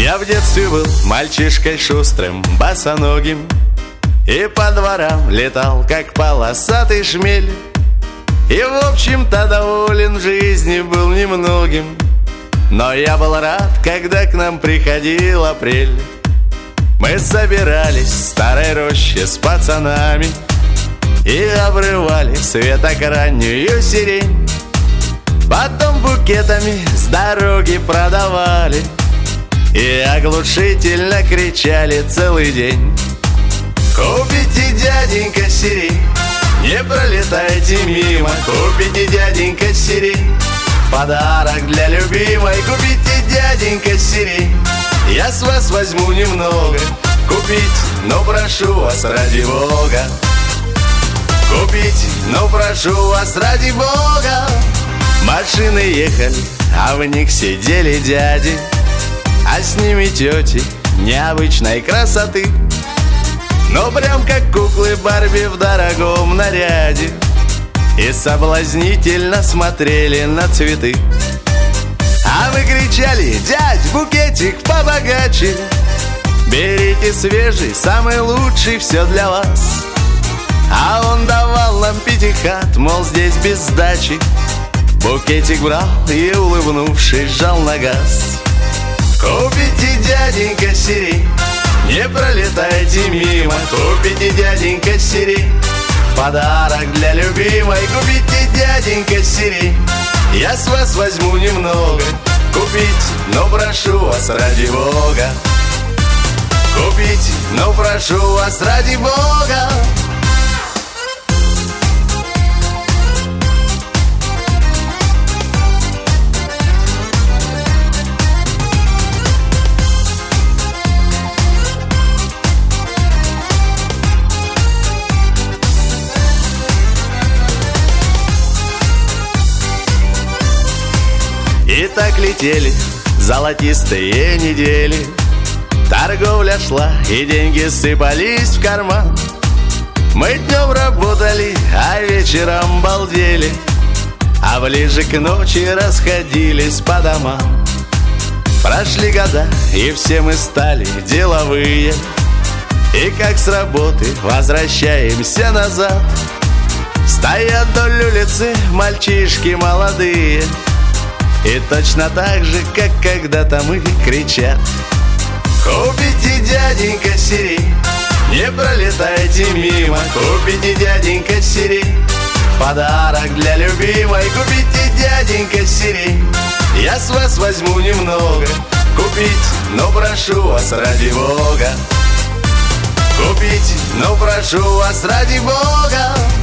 Я в детстве был мальчишкой шустрым, босоногим, и по дворам летал, как полосатый шмель. И, в общем-то, доволен в жизни был немногим, но я был рад, когда к нам приходил апрель. Мы собирались в старой роще с пацанами и обрывали с веток раннюю сирень. Потом букетами с дороги продавали и оглушительно кричали целый день: купите, дяденька, сирень, не пролетайте мимо. Купите, дяденька, сирень, подарок для любимой. Купите, дяденька, сирень, я с вас возьму немного. Купить, но прошу вас ради Бога. Купить, но прошу вас ради Бога. Машины ехали, а в них сидели дяди, а с ними тети необычной красоты, но прям как куклы Барби в дорогом наряде, и соблазнительно смотрели на цветы. А мы кричали: дядь, букетик побогаче, берите свежий, самый лучший, все для вас. А он давал нам пятихат, мол, здесь без сдачи. Букетик брал и, улыбнувшись, жал на газ. Купите, дяденька, сирень, не пролетайте мимо. Купите, дяденька, сирень, подарок для любимой. Купите, дяденька, сирень, я с вас возьму немного. Купить, но прошу вас ради Бога. Купить, но прошу вас ради Бога. И так летели золотистые недели, торговля шла и деньги сыпались в карман. Мы днем работали, а вечером балдели, а ближе к ночи расходились по домам. Прошли года, и все мы стали деловые, и как с работы возвращаемся назад. Стоят вдоль улицы мальчишки молодые, и точно так же, как когда-то мы, кричат: купите, дяденька, сирень, не пролетайте мимо. Купите, дяденька, сирень, подарок для любимой. Купите, дяденька, сирень, я с вас возьму немного. Купить, но прошу вас ради Бога. Купить, но прошу вас ради Бога.